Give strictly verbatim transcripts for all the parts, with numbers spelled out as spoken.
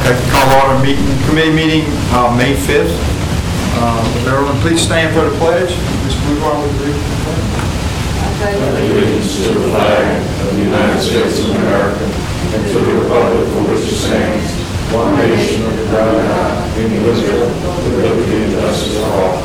Okay, call order meeting, committee meeting, uh, May fifth. Uh, Everyone, please stand for the pledge. Miz Bluebell, would you read the pledge? Allegiance to the flag of the United States of America and to the republic for which it stands, one nation under God, indivisible, with liberty and justice for all.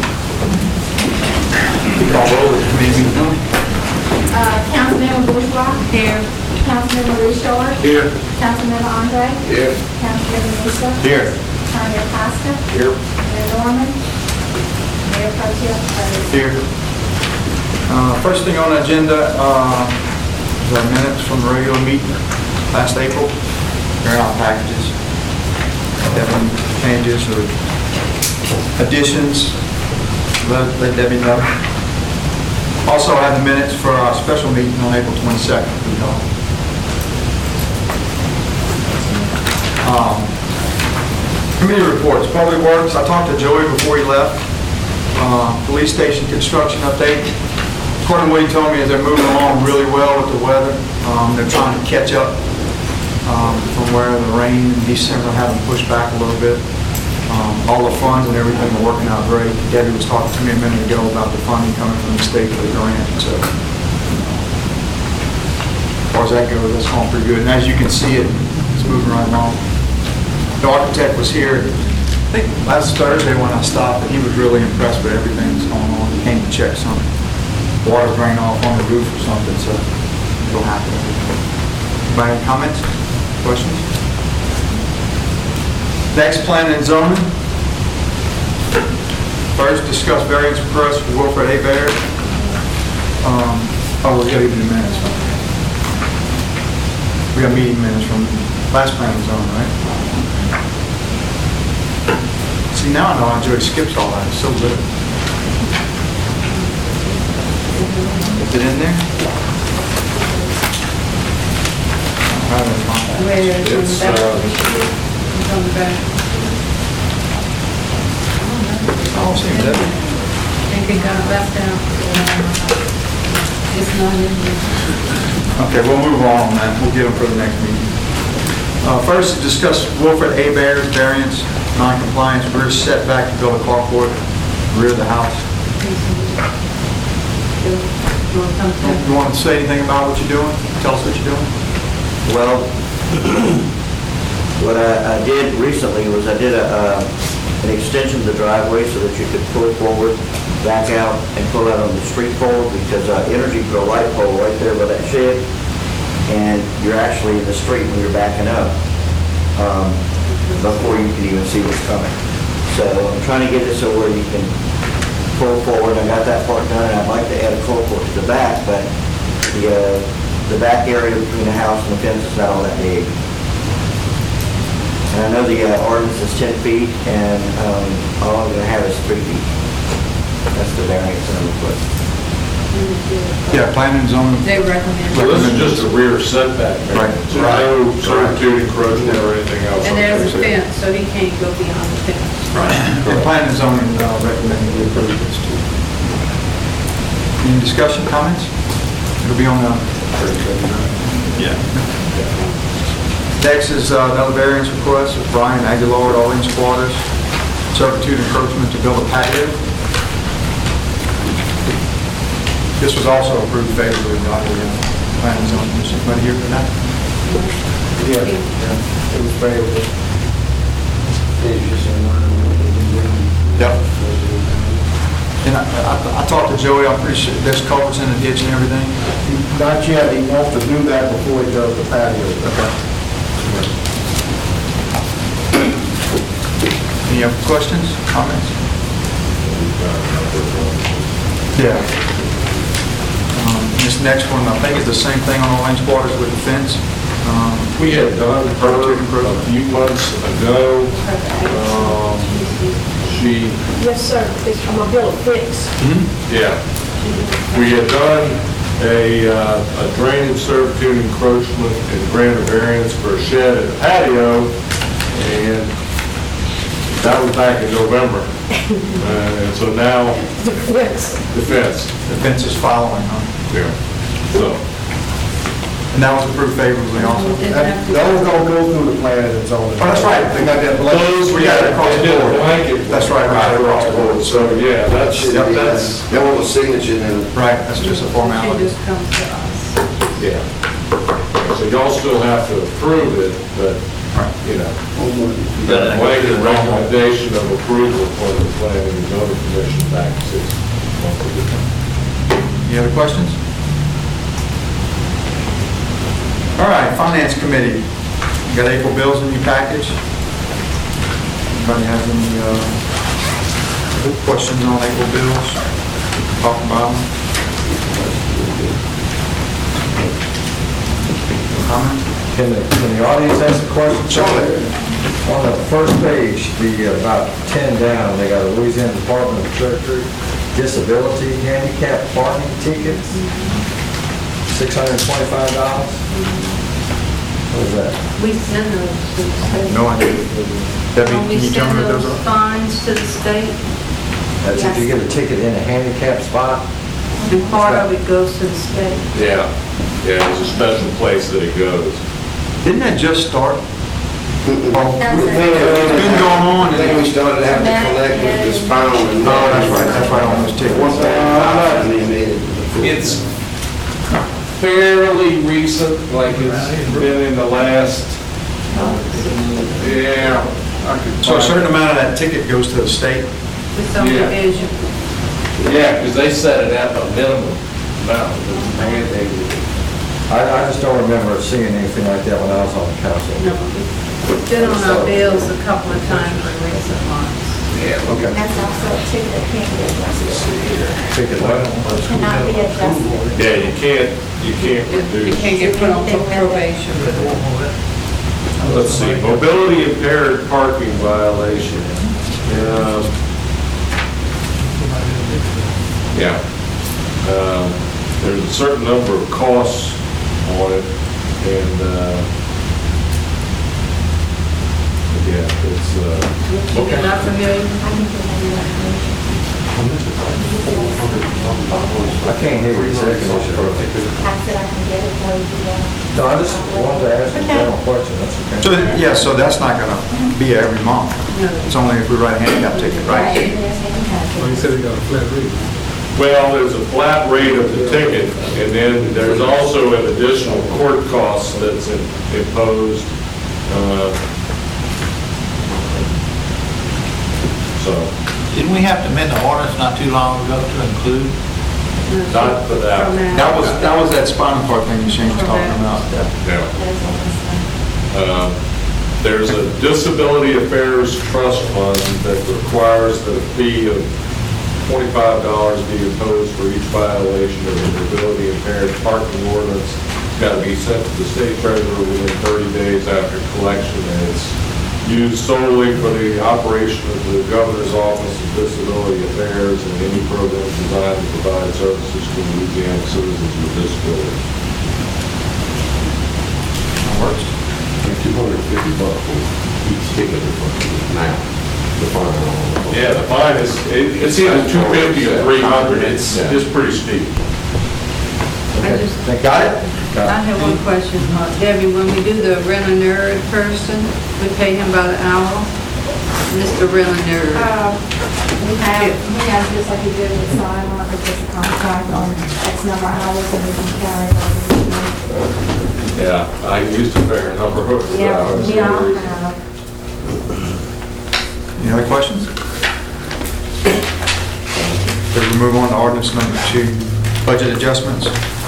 Call order the committee meeting. Uh, Councilmember Bourgeois. Here. Councilmember Richard. Here. Councilmember Andre. Here. Councilmember Musa. Here. Tanya Costa. Here. Mayor Norman. Mayor Pro Tem Curtis. Here. Uh, First thing on the agenda uh, is our minutes from the regular meeting last April. They're in our packages. If you have any changes or additions, let let Debbie know. Also, I have the minutes for our special meeting on April twenty-second. Um, Committee reports, Public Works, I talked to Joey before he left. Uh, Police station construction update. According to what he told me, is they're moving along really well with the weather. Um, They're trying to catch up um, from where the rain in December had them pushed back a little bit. Um, All the funds and everything are working out great. Debbie was talking to me a minute ago about the funding coming from the state for the grant, so as far as that goes, that's going pretty good. And as you can see, it, it's moving right along. The architect was here, I think last Thursday when I stopped, and he was really impressed with everything that's going on. He came to check something. Water drain off on the roof or something, so it'll happen. Anybody have comments, questions? Next, planning and zoning. First, discuss variance request for Wilfred A. Baird. Um, oh, we got even the minutes. We got meeting minutes from last planning and zoning, right? See, now I know how Joey skips all that. It's so good. Is it in there? I don't know. Where is it? It's, On the back? uh, It's on the back. Oh, see, I Debbie. think it got left out. It's not in there. Okay, we'll move on on that. We'll get them for the next meeting. Uh, First, discuss Wilfred A. Baird's variance, non-compliance, rear setback to build a carport, rear of the house. You want to come to- You want to say anything about what you're doing? Tell us what you're doing. Well, what I, I did recently was I did a, uh, an extension of the driveway so that you could pull forward, back out, and pull out on the street pole, because uh, Energy put a light pole right there by that shed, and you're actually in the street when you're backing up, um, before you can even see what's coming. So I'm trying to get it so where you can pull forward. I got that part done, and I'd like to add a carport to the back, but the, uh, the back area between the house and the fence is not all that big. And I know the uh, ordinance is ten feet, and um, all I'm gonna have is three feet. That's the variance I'm requesting. Yeah, planning and zoning. They recommend. So this is just a rear setback, Right. man. So no servitude encroachment or anything else. And there's a fence, so he can't go beyond the fence. Yeah, planning and zoning uh, recommend we approve this too. Any discussion, comments? It'll be on the... Yeah. Next is uh, another variance request of Brian Aguilar, All Inch Quarters, servitude encroachment to build a patio. This was also approved favorably by the uh, planning and zoning commission. Anybody here for that? Yeah, yeah, it was favorable. Yep. And I, I, I talked to Joey, I'm pretty sure there's culverts in the ditch and everything. Not yet, he wants to do that before he does the patio. Okay. Any other questions, comments? Yeah. Um, This next one, I think is the same thing on Orange Quarters with the fence. Um, We had done her a few months ago. Um, She, Yes, sir. It's from a bill of fix. yeah, we had done a uh, a drainage servitude encroachment and granted variance for a shed and a patio, and that was back in November. Uh, And so now, Yes. the fence, The fence is following, huh? yeah, so. And that was approved favorably also. It didn't That have to- that was gonna go through the planning and it's on. Oh, that's right, they got that, Those, we got it across they the did a board. blanket. That's right, we got it across the board. So, yeah, that's, Yep, that's, That one was signature and right, that's just a It formality. just comes to us. yeah. So y'all still have to approve it, but, you know, blanket recommendation of approval for the planning and zoning commission back six months ago. Any other questions? All right, Finance Committee. You got April bills in your package? Anybody have any uh, questions on April bills? Talk about them? Comment? Can the, can the audience ask a question? Surely. On the first page, the about ten down, they got a Louisiana Department of Treasury, disability handicap parking tickets, six hundred twenty-five dollars. What is that? We send those to the state. No idea. Debbie, Don't we can you tell send me what those those are? fines to the state? That's if you get a ticket in a handicap spot. And part of it goes to the state. Yeah, yeah, there's a special place that it goes. Didn't that just start? Oh, That's It's it. been going on. I think we started having to collect with this pound and. Oh, that's right, that's right, on those tickets. One thirty-five, and they made it. It's fairly recent, like it's been in the last, yeah. I could So a find- certain amount of that ticket goes to the state? It's only Yeah. as you, Yeah, because they set it at the minimum amount, it's mandated. I, I just don't remember seeing anything like that when I was on the council. no, it's been on our bills a couple of times in recent months. Yeah, Okay. That's also a ticket that can't be adjusted. Ticket what? Cannot be adjusted. yeah, you can't, you can't It it reduce. can't get put on probation for that. Let's see, mobility impaired parking violation. Um, Yeah. Um, There's a certain number of costs on it, and, uh, yeah, it's, uh, You're not familiar? I can give you that. I can't hear you, second. I said I can get it for you. yeah. No, I just wanted to ask a general question, that's So, okay. yeah, so that's not gonna be every month. It's only if we write a handicap ticket, right? Right, there's any kind of- well, there's a flat rate of the ticket, and then there's also an additional court cost that's im- imposed. uh, So, Didn't we have to amend the ordinance not too long ago to include? not for that. From That was, that was that spinal cord thing Shane was talking about. Yeah. Um, There's a disability affairs trust fund that requires that a fee of twenty-five dollars be imposed for each violation of the mobility impaired parking ordinance. It's got to be sent to the state treasurer within thirty days after collection, and it's used solely for the operation of the governor's office of disability affairs and any program designed to provide services to Louisiana citizens with disabilities. Works. Two hundred and fifty bucks for each ticket now, the fine. Yeah, the fine is, it- it's either two fifty or three hundred, it's, it's pretty steep. I just, Got it? I have one question, uh, Debbie, when we do the rent-a-nerd person, we pay him by the hour? Mister Rent-a-nerd. Um, We have, we have just like we did with sign on, it's just a contract on X number of hours and we can carry it over. Yeah, I used a fair number of Yeah, hours. we all have. Any other questions? Should we move on to ordinance number two, budget adjustments?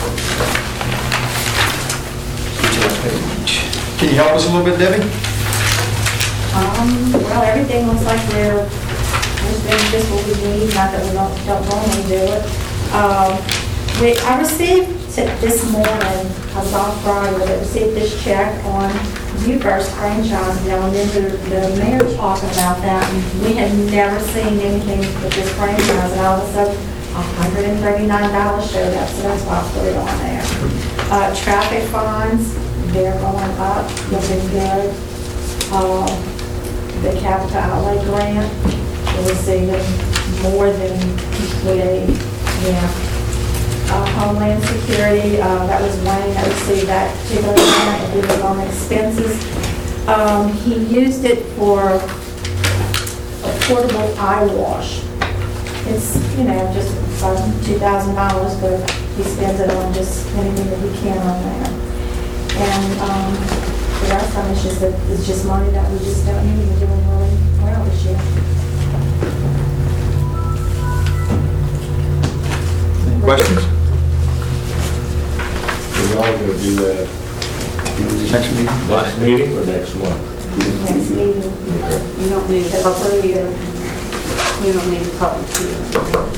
Can you help us a little bit, Debbie? Um, well, everything looks like we're, we're doing just what we need, not that we don't, don't normally do it. Um, we, I received t- this morning, I was off Friday, but I received this check on U First franchise bill, and then the, the mayor talking about that, and we had never seen anything with this franchise, and all of a sudden, one hundred thirty-nine dollars showed up, so that's why I put it on there. Uh, traffic fines, they're going up, looking good. Uh, the capital outlay grant, we're receiving more than we, yeah. Uh, Homeland Security, uh, that was Wayne that received that particular grant, and we was on expenses. Um, he used it for a portable eye wash. It's, you know, just about two thousand dollars, but he spends it on just anything that he can on there. And, um, the rest of it's just, that it's just money that we just don't need. We're doing really well this year. Any questions? We're all gonna do that Next meeting? next meeting or next month? Next meeting. You don't need, The public hearing. you don't need a public hearing.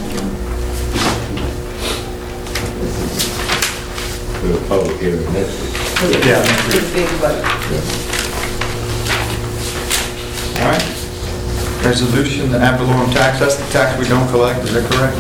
For the public hearing next week. Yeah. It's a big vote. All right. Resolution, the ad valorem tax, that's the tax we don't collect, is that correct?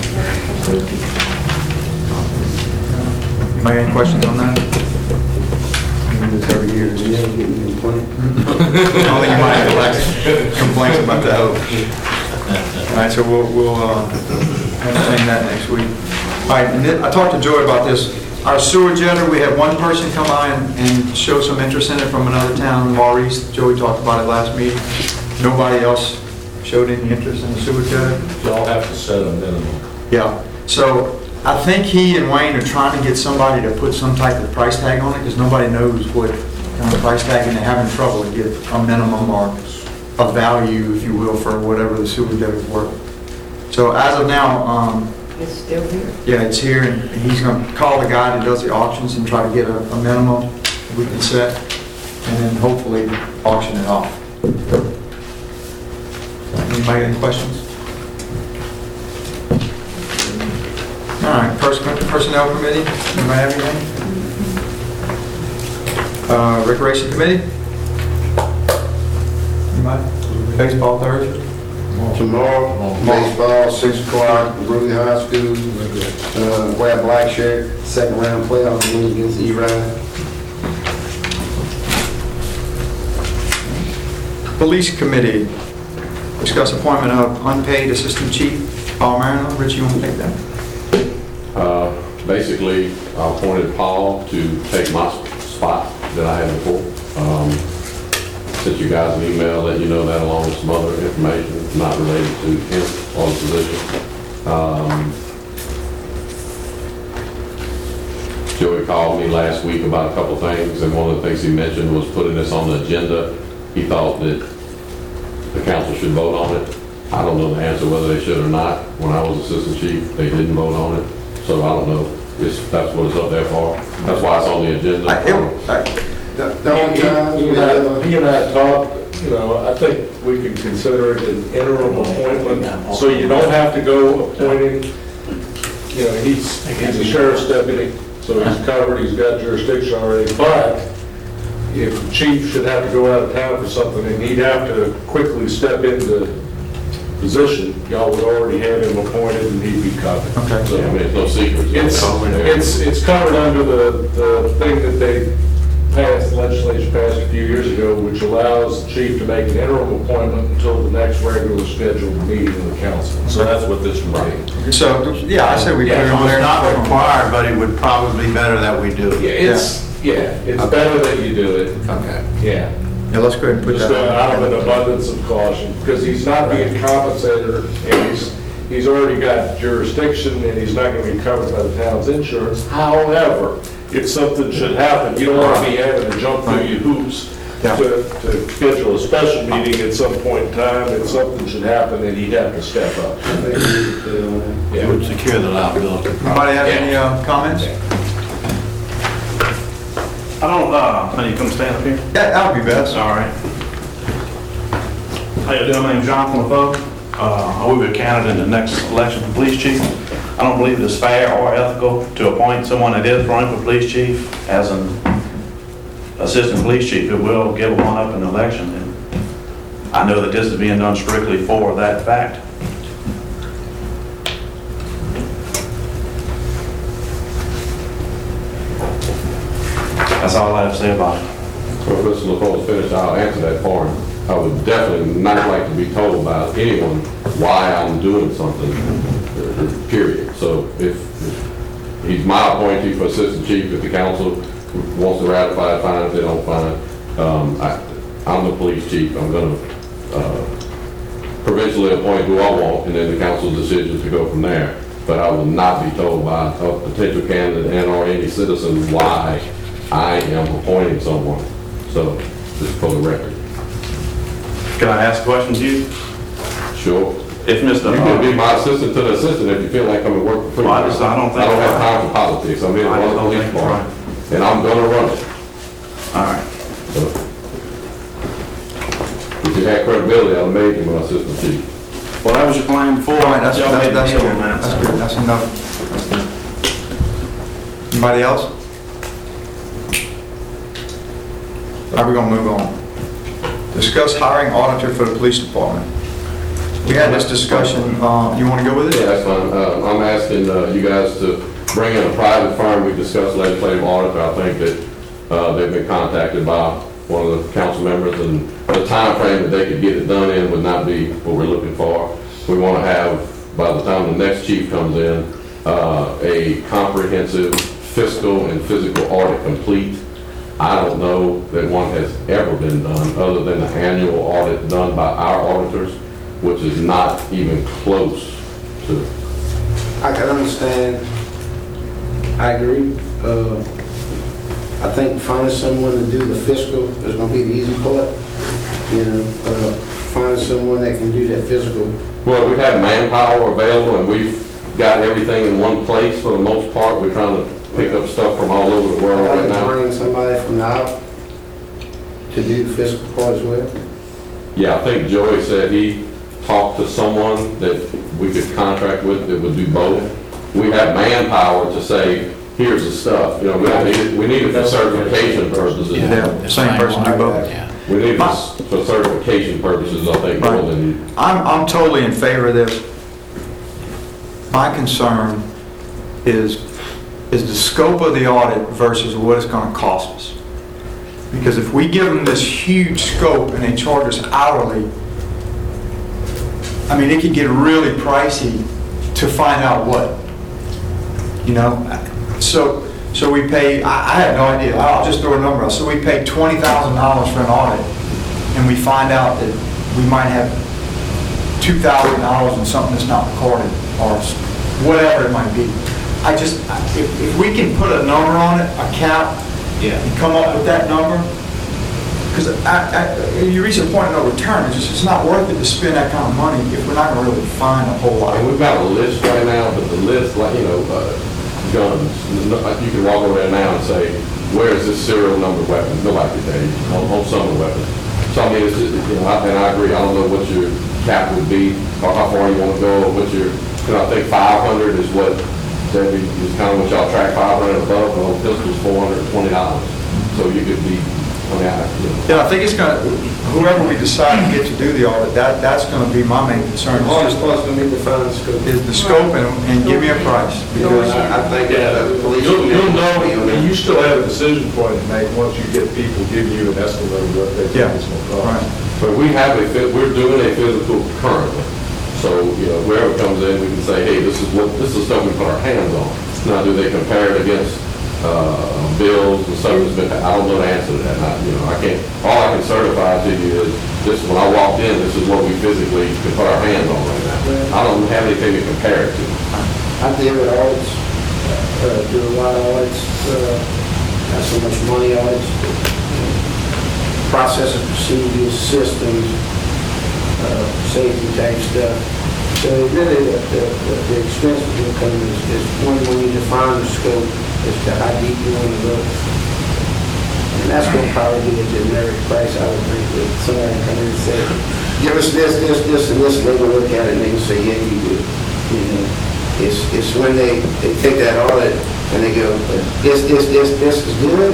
You might have any questions on that? We do this every year. I don't think you might have like complaints about that. All right, so we'll, we'll uh, entertain that next week. All right, and then I talked to Joey about this. Our sewer jetter, we had one person come by and, and show some interest in it from another town, Maurice. Joey talked about it last meeting. Nobody else showed any interest in the sewer jetter. Y'all have to set a minimum. Yeah, so I think he and Wayne are trying to get somebody to put some type of price tag on it, because nobody knows what kind of price tag, and they're having trouble to get a minimum or a value, if you will, for whatever the sewer jetter is worth. So as of now, um, It's still here. yeah, it's here, and he's gonna call the guy that does the auctions and try to get a, a minimum we can set, and then hopefully auction it off. Anybody got any questions? All right, Pers- Personnel Committee, anybody have anything? Uh, Recreation Committee? Anybody? Baseball Thursday? Tomorrow, baseball, six o'clock, Brewley High School, uh, wear a black shirt, second round playoff game against E-Ride. Police Committee, discuss appointment of unpaid Assistant Chief Paul Marino. Rich, you want to take that? Uh, Basically, I appointed Paul to take my spot that I had before. Um, Sent you guys an email letting you know that, along with some other information not related to him or the position. Um, Joey called me last week about a couple things, and one of the things he mentioned was putting this on the agenda. He thought that the council should vote on it. I don't know the answer whether they should or not. When I was assistant chief, they didn't vote on it, so I don't know. It's, that's what it's up there for. That's why it's on the agenda. I- it- I- The the only time He we and have I- a- he and I talked, you know, I think we can consider it an interim appointment, so you don't have to go appointing, you know, he's, he's a sheriff's deputy, so he's covered, he's got jurisdiction already, but if the chief should have to go out of town for something and he'd have to quickly step into position, y'all would already have him appointed and he'd be covered. Okay. So, I mean, it's no secret. It's, it's, it's covered under the, the thing that they passed, legislation passed a few years ago, which allows the chief to make an interim appointment until the next regular scheduled meeting of the council. So that's what this would be. So, yeah, I said we put it Yeah, on so there. it's not required, but it would probably be better that we do Yeah, it. it's, yeah, it's better that you do it, Okay. yeah. Yeah, let's go ahead and put Just that uh, out of on. an abundance of caution, because he's not being compensated, and he's, he's already got jurisdiction, and he's not gonna be covered by the town's insurance. However, if something should happen, you don't wanna be having to jump through your hoops Yeah. to, to schedule a special meeting at some point in time, and something should happen, and he'd have to step up. It would secure the liability. Anybody have any uh, comments? I don't, uh, can you come stand up here? Yeah, that would be best. All right. How you doing? My name's Jonathan LeBeau. Uh, I will be a candidate in the next election for police chief. I don't believe it is fair or ethical to appoint someone that is running for police chief as an assistant police chief who will give one up in the election. And I know that this is being done strictly for that fact. That's all I have to say about it. Well, if Mister LaPole's finished, I'll answer that for him. I would definitely not like to be told by anyone why I'm doing something, uh, period. So if, if he's my appointee for assistant chief, if the council wants to ratify it, fine. If they don't, fine. Um, I, I'm the police chief, I'm gonna, uh, provincially appoint who I want, and then the council's decision to go from there. But I will not be told by a potential candidate and or any citizen why I am appointing someone. So, just for the record. Can I ask a question to you? Sure. If Mister You can be my assistant to the assistant if you feel like I'm at work for free. Well, I just- I don't think I don't have it's time for politics. I'm in I one just of the don't police think it's department, and I'm gonna run it. All right. So, if you had credibility, I'd have made you my assistant chief. Well, that was your plan before. All right, that's, Y'all that's, made a that's deal good, on that, that's so. good, that's enough. That's good. Anybody else? All right, we're gonna move on. Discuss hiring auditor for the police department. We had this discussion, uh, you wanna go with Yeah, it? that's fine. Uh, I'm asking uh, you guys to bring in a private firm. We discussed legislative auditor. I think that uh, they've been contacted by one of the council members, and the time frame that they could get it done in would not be what we're looking for. We want to have, by the time the next chief comes in, uh, a comprehensive fiscal and physical audit complete. I don't know that one has ever been done, other than the annual audit done by our auditors, which is not even close to. I can understand, I agree. Uh, I think finding someone to do the fiscal is gonna be the easy part. You know, uh, finding someone that can do that physical. Well, we have manpower available, and we've got everything in one place for the most part. We're trying to pick up stuff from all over the world I right can now. bring somebody from now to do the fiscal part as well. Yeah, I think Joey said he talked to someone that we could contract with that would do both. We have manpower to say, here's the stuff, you know, we don't need it, we need it for certification purposes. Yeah, the same person do both. Yeah. We need it for for certification purposes, I think, more than, I'm, I'm totally in favor of this. My concern is, is the scope of the audit versus what it's gonna cost us. Because if we give them this huge scope and they charge us hourly, I mean, it could get really pricey to find out what, you know? So, so we pay, I, I have no idea, I'll just throw a number out. So we pay twenty thousand dollars for an audit, and we find out that we might have two thousand dollars in something that's not recorded, or whatever it might be. I just, if, if we can put a number on it, a cap, Yeah. and come up with that number, because I, I, you reach a point of no return, it's just, it's not worth it to spend that kind of money if we're not gonna really find a whole lot. and we've got a list right now, but the list, like, you know, uh, guns, no- you can walk over there now and say, where is this serial number weapon? Nobody can tell you, on, on some of the weapons. So I mean, it's, just, you know, I- and I agree, I don't know what your cap would be, or how far you wanna go, or what your, you know, I think five hundred is what, Debbie, is kind of what y'all track, five hundred above, well, pistol's four hundred twenty dollars. So you could be, I mean, I, you know. Yeah, I think it's gonna, whoever we decide to get to do the audit, that, that's gonna be my main concern. The hardest part's gonna be to find the scope. Is the scope and, and give me a price. Because I I think that the police. You'll, you'll know, and you still have a decision point to make once you get people giving you an estimate of what they think Yeah, it's gonna right. cost. But we have a, phys- we're doing a physical currently. So, you know, wherever it comes in, we can say, hey, this is what, this is stuff we put our hands on. Now, do they compare it against, uh, bills and stuff that's been, I don't know the answer to that. I, you know, I can't, all I can certify to you is, this, when I walked in, this is what we physically can put our hands on right now. I don't have anything to compare it to. I deal with audits, uh, do a lot of audits, uh, not so much money audits, processes, procedures, systems, uh, safety type stuff. So really, the, the, the expense will come is, is when, when you define the scope, as to how deep you want to go. And that's gonna probably be a generic price, I would think, that somebody can come in and say, give us this, this, this, and this, and they will look at it and they can say, yeah, you do. You know, it's, it's when they, they take that audit and they go, this, this, this, this is good,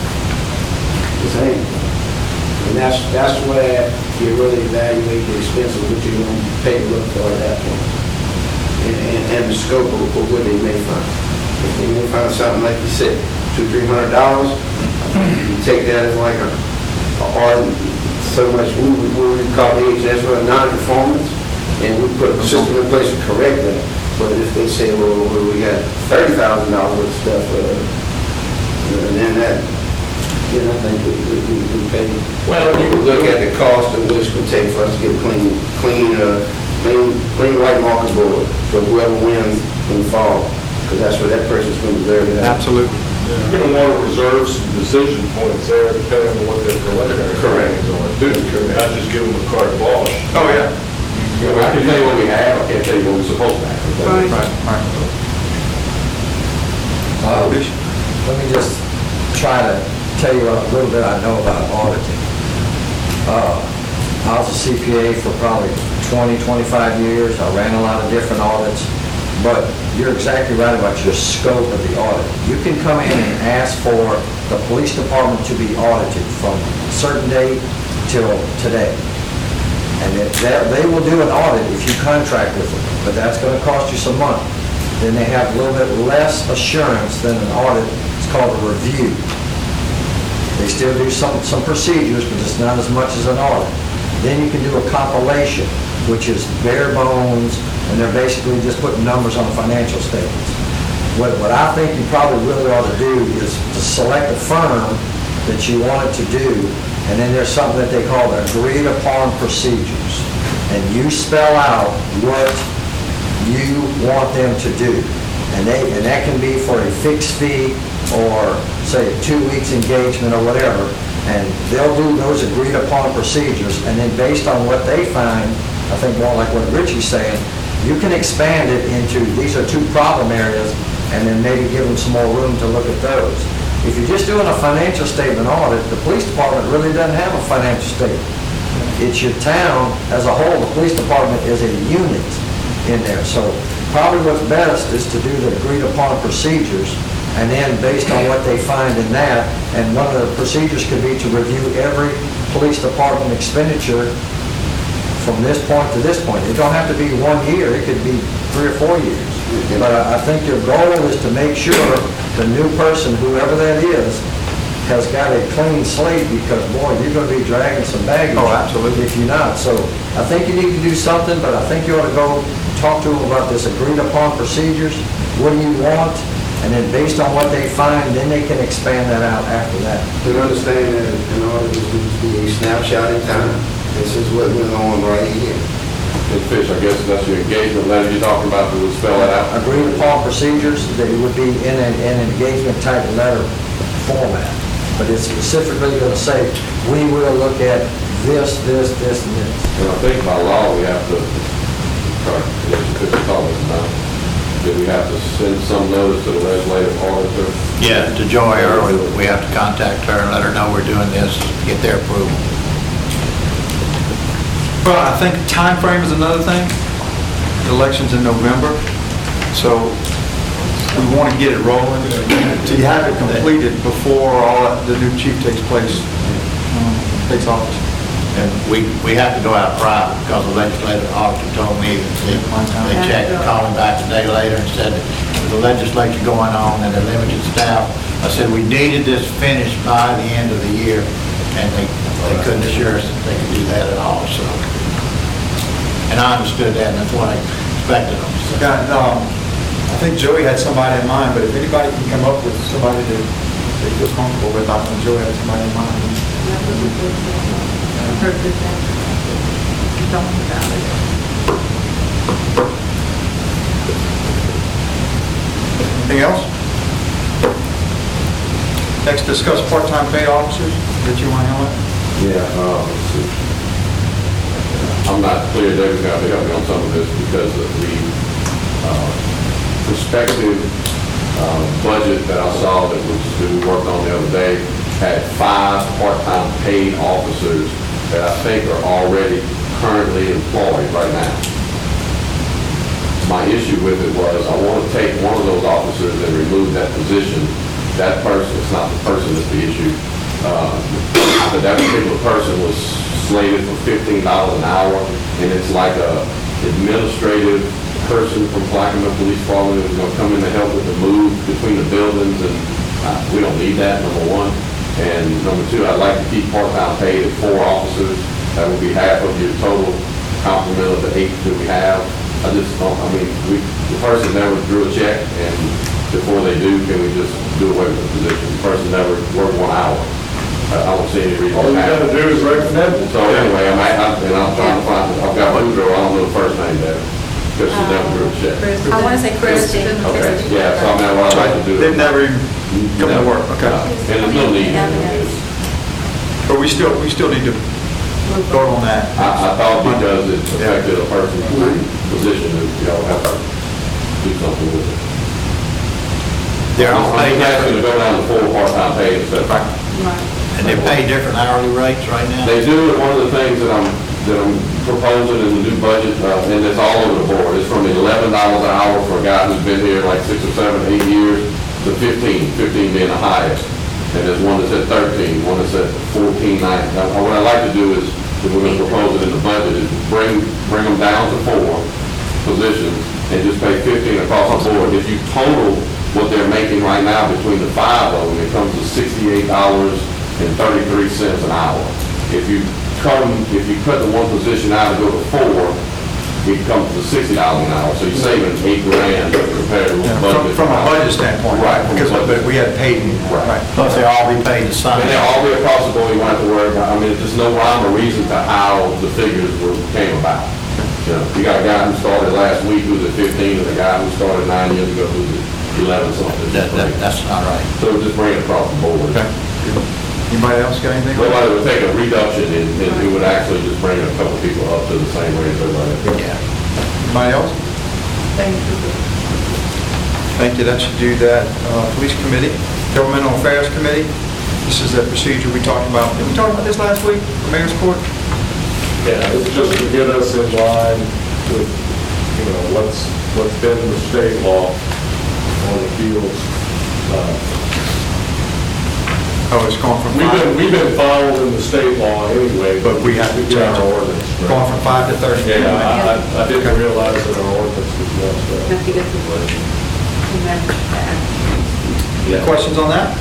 this ain't. And that's, that's where you really evaluate the expense of what you're going to pay to look for at that point. And, and, and the scope of, of what they may find. If they may find something, like you said, two, three hundred dollars, you take that as like a, a art, so much, we would, we would call the H S for a non-conformance, and we put a system in place to correct that. But if they say, well, well, we got thirty thousand dollars worth of stuff, uh, and then that, then I think we, we, we we pay. Well, You can look at the cost of which it would take for us to get clean, clean, uh, clean, clean white marker board for whoever wins in the fall, because that's what that person's going to deserve. to have. Absolutely. You're going to want to reserve some decision points there depending on what their preliminary plans are too. Not just give them a carte blanche. Oh, yeah. I can tell you what we have, I can't tell you what we're supposed to have. Right. Right, right. Uh, Let me just try to tell you a little bit I know about auditing. Uh, I was a C P A for probably twenty, twenty-five years. I ran a lot of different audits, but you're exactly right about your scope of the audit. You can come in and ask for the police department to be audited from a certain date till today. And if that- they will do an audit if you contract with them, but that's going to cost you some money. Then they have a little bit less assurance than an audit. It's called a review. They still do some, some procedures, but it's not as much as an audit. Then you can do a compilation, which is bare bones, and they're basically just putting numbers on financial statements. What, what I think you probably really ought to do is to select a firm that you want it to do, and then there's something that they call the agreed upon procedures. And you spell out what you want them to do. And they, and that can be for a fixed fee or say a two weeks engagement or whatever. And they'll do those agreed upon procedures, and then based on what they find, I think more like what Richie's saying, you can expand it into, these are two problem areas, and then maybe give them some more room to look at those. If you're just doing a financial statement audit, the police department really doesn't have a financial statement. It's your town as a whole. The police department is a unit in there. So probably what's best is to do the agreed upon procedures, and then based on what they find in that, and one of the procedures could be to review every police department expenditure from this point to this point. It don't have to be one year, it could be three or four years. But I I think your goal is to make sure the new person, whoever that is, has got a clean slate, because boy, you're gonna be dragging some baggage. Oh, absolutely. If you're not. So I think you need to do something, but I think you ought to go talk to them about this agreed upon procedures. What do you want? And then based on what they find, then they can expand that out after that. To understand that in order to be a snapshot in time, this is what went on right here. Miz Fish, I guess that's your engagement letter you're talking about, that would spell that out? Agreed upon procedures, that it would be in an, in an engagement type letter format. But it's specifically going to say, we will look at this, this, this, and this. And I think by law, we have to, sorry, let you finish calling this now. Do we have to send some notice to the legislative auditor? Yeah, to Joy Early, we have to contact her and let her know we're doing this, get their approval. Well, I think time frame is another thing. The election's in November, so we want to get it rolling. So you have it completed before all that- the new chief takes place, um, takes office. And we, we have to go out private because the legislative auditor told me that they, they checked and called me back a day later and said that with the legislature going on and their limited staff, I said we needed this finished by the end of the year, and they, they couldn't assure us that they could do that at all, so. And I understood that, and that's what I expected them to say. Got, um, I think Joey had somebody in mind, but if anybody can come up with somebody that they feel comfortable with, I think Joey had somebody in mind. I've heard good things. Talking about it. Anything else? Next, discuss part-time paid officers. Did you want to handle it? Yeah, uh, let's see. I'm not clear, David's going to have to help me on some of this, because of the uh, prospective uh, budget that I saw that was, that we worked on the other day, had five part-time paid officers that I think are already currently employed right now. My issue with it was, I want to take one of those officers and remove that position. That person, it's not the person that's the issue. Uh, but that particular person was slated for fifteen dollars an hour, and it's like a administrative person from Plaquemine Police Department who's going to come in to help with the move between the buildings, and uh, we don't need that, number one. And number two, I'd like to keep part-time paid at four officers. That would be half of your total complement of the eight that we have. I just don't, I mean, we, the person never drew a check, and before they do, can we just do away with the position? The person never worked one hour. I I don't see any reason. All you to have gotta it. do is recommend it. So anyway, I'm, I'm, and I'm trying to find, I've got Boudreaux, I don't know the first name there, because she's never drew a check. I want to say Kristen. Okay, yeah, so I mean, what I'd like to do. They've never even come to work, okay. No, And there's no need. It's- But we still, we still need to vote on that. I, I thought because it affected a person's position, that y'all have to do something with it. They're all I'm paid asking to different, go down to full part-time pay instead of. and they pay different hourly rates right now? They do, and one of the things that I'm, that I'm proposing in the new budget, uh, and it's all over the board, it's from eleven dollars an hour for a guy who's been here like six or seven, eight years, to fifteen, fifteen being the highest. And there's one that's at thirteen, one that's at fourteen nine. Now, what I'd like to do is, if we're gonna propose it in the budget, is bring, bring them down to four positions, and just pay fifteen across the board. If you total what they're making right now between the five of them, it comes to sixty-eight dollars and thirty-three cents an hour. If you cut them, if you cut the one position out and go to four, it comes to sixty dollars an hour, so you're saving eight grand compared to Yeah, what From budget. from a budget standpoint. Right, from a Because budget. but we hadn't paid any. Right. Plus they all be paid the same. And they'll all be across the board, you won't have to worry about, I mean, there's no rhyme or reason to how the figures were, came about. You know, you got a guy who started last week who's at fifteen, and a guy who started nine years ago who's at eleven something. That, that, that's not right. So just bring it across the board. Okay. Anybody else got anything? Nobody would take a reduction, and, and it would actually just bring a couple people up to the same rate as everybody else. Yeah. Anybody else? Thank you. Thank you, that should do that. Uh, Police Committee, Governmental Affairs Committee, this is the procedure we talked about. Did we talk about this last week, the Mayor's Court? Yeah, it's just to get us in line with, you know, what's, what's been the state law on appeals. Uh, Oh, it's gone from We've been, five, we've been following the state law anyway. but we have to Yeah, change our it. ordinance. right. Gone from five to thirty. Yeah, I, I- I didn't realize that our ordinance was messed up. Have to get the word. Remember that. Any questions on that?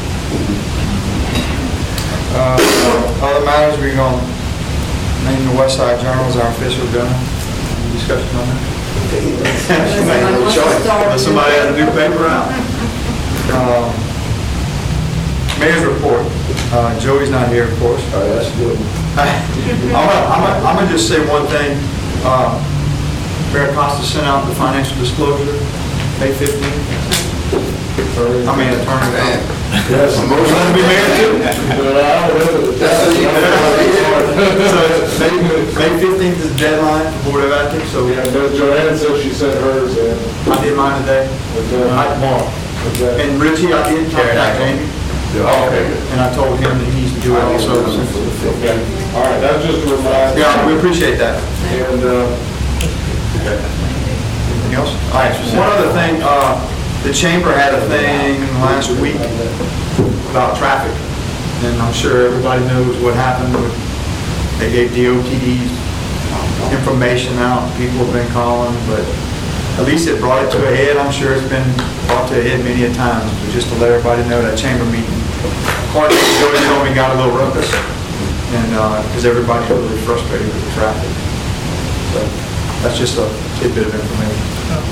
Uh, Other matters, we're going to name the West Side Journal as our official journal. Any discussion on that? Somebody wants to start. Unless somebody has a new paper out. Um, Mayor's report. Uh, Joey's not here, of course. All right, that's good. I'm gonna, I'm gonna, I'm gonna just say one thing. Uh, Mayor Costa sent out the financial disclosure, May fifteenth. I mean, attorney. Yes, You want to be mayor too? But I don't know that So, May, May fifteenth is the deadline for Board of Ethics, so we Yeah, have, but Joanne said she sent hers in. I did mine today. with the- I, Okay. and Richie, I did contact Jamie, Oh, okay, good. and I told him that he needs to do it also. Okay, all right, that's just a reminder. Yeah, we appreciate that. And, uh, Anything else? All right, one other thing, uh, the chamber had a thing last week about traffic, and I'm sure everybody knows what happened. with- They gave D O T D's information out, people have been calling, but at least it brought it to a head. I'm sure it's been brought to a head many a time, but just to let everybody know that chamber meeting. According to Joey, told me got a little ruckus, and, uh, because everybody's really frustrated with the traffic. So that's just a tidbit of information.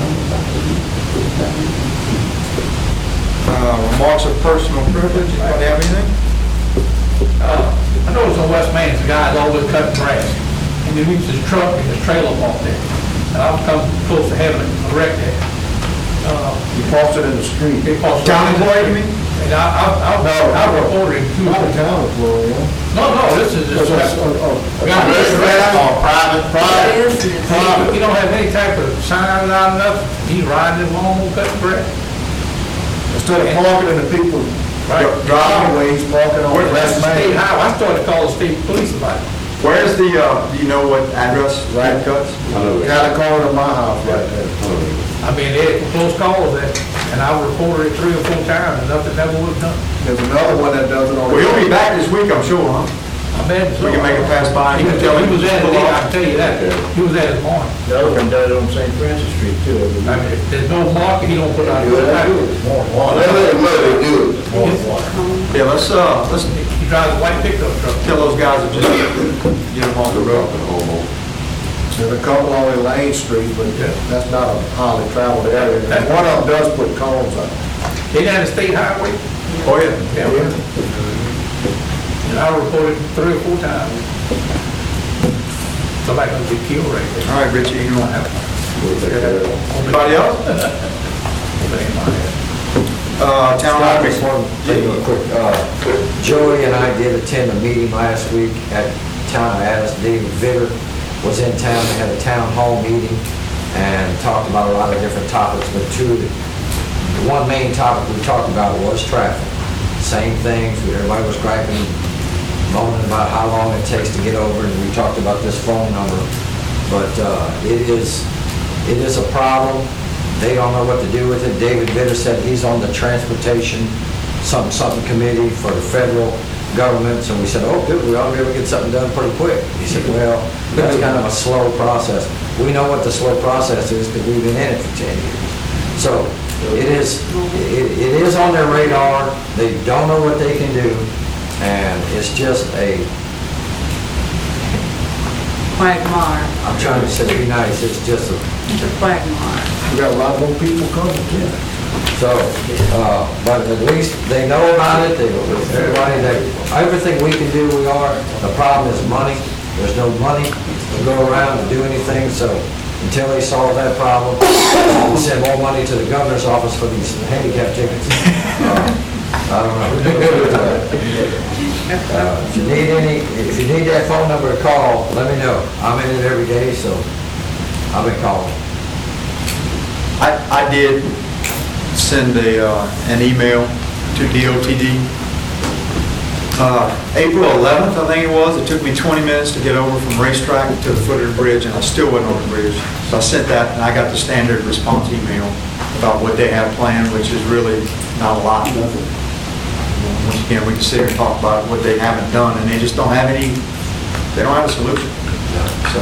Uh, Remarks of personal privilege, anybody have anything? Uh, I noticed on West Main, the guy's always cutting grass, and he leaves his truck and his trailer off there. And I was coming close to having a wreck there. Uh, You parked it in the street. They cost. Town employee, you mean? And I, I, I, I reported him to. Not a town employee, huh? No, no, this is just. That's- oh, oh. Guy leaves his grass Or private, private. off. He don't have any type of sign out enough, he's riding his lawn, cutting grass. Instead of parking in the people Right. driveways, parking on That's West the state Main. highway, I started calling the state police about it. Where's the, uh, do you know what address Rad cuts? I know. Got a corner of my house right there. I mean, they had close calls that, and I reported it three or four times, and nothing never was done. There's another one that does it on. Well, he'll be back this week, I'm sure, huh? I bet. We can make it pass by He and was, tell him. he was at it, I can tell you that, he was at it this morning. The other one does it on Saint Francis Street too. I mean, if there's no market, he don't put out. Yeah, let's, uh, let's He drives a white pickup truck. tell those guys to just get them off the road. There's a couple on Lane Street, but that's not a highly traveled area. And one of them does put cones up. They down the state highway. Oh, yeah. Yeah. And I reported three or four times. Somebody gonna get killed right there. All right, Richie, you want to have, anybody else? Uh, town Scott, office. just one thing real quick. Uh, Joey and I did attend a meeting last week at Town of Addis. David Vitter was in town. They had a town hall meeting and talked about a lot of different topics, but two, of the the one main topic we talked about was traffic. Same things, everybody was griping, moaning about how long it takes to get over, and we talked about this phone number. But uh, it is, it is a problem. They don't know what to do with it. David Vitter said he's on the transportation, something, something committee for the federal government. So we said, oh, good, we ought to be able to get something done pretty quick. He said, well, that's kind of a slow process. We know what the slow process is because we've been in it for ten years. So it is, it, it is on their radar. They don't know what they can do. And it's just a, Quagmire. I'm trying to say, be nice, it's just a, It's a quagmire. We got a lot more people coming, too. so, uh, but at least they know about it, they, everybody, they, everything we can do, we are. The problem is money. There's no money to go around to do anything, so until they solve that problem, we'll send more money to the governor's office for these handicap tickets. Uh, I don't know. Uh, If you need any, if you need that phone number to call, let me know. I'm in it every day, so I've been calling. I, I did send a, uh, an email to D O T D. Uh, April eleventh, I think it was, it took me twenty minutes to get over from racetrack to the foot of the bridge, and I still wasn't on the bridge. So I sent that, and I got the standard response email about what they have planned, which is really not a lot. Once again, we can sit here and talk about what they haven't done, and they just don't have any, they don't have a solution. So,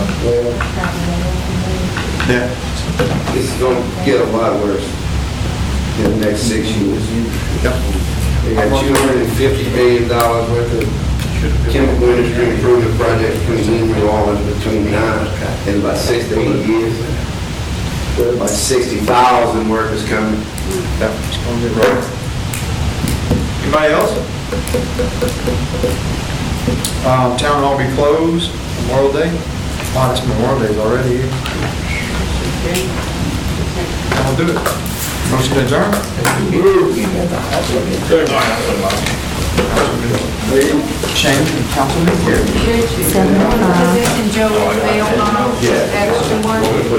yeah. This is gonna get a lot worse in the next six years. Yep. They got two hundred and fifty billion dollars worth of chemical industry improvement projects between New Orleans between now and about six to eight years. About sixty thousand workers coming. Yep, it's gonna get rough. Anybody else? Um, town hall be closed Memorial Day. Oh, it's Memorial Day already. I'll do it. Motion to adjourn? Shane, Councilman, here. And Joey bailed on extra work.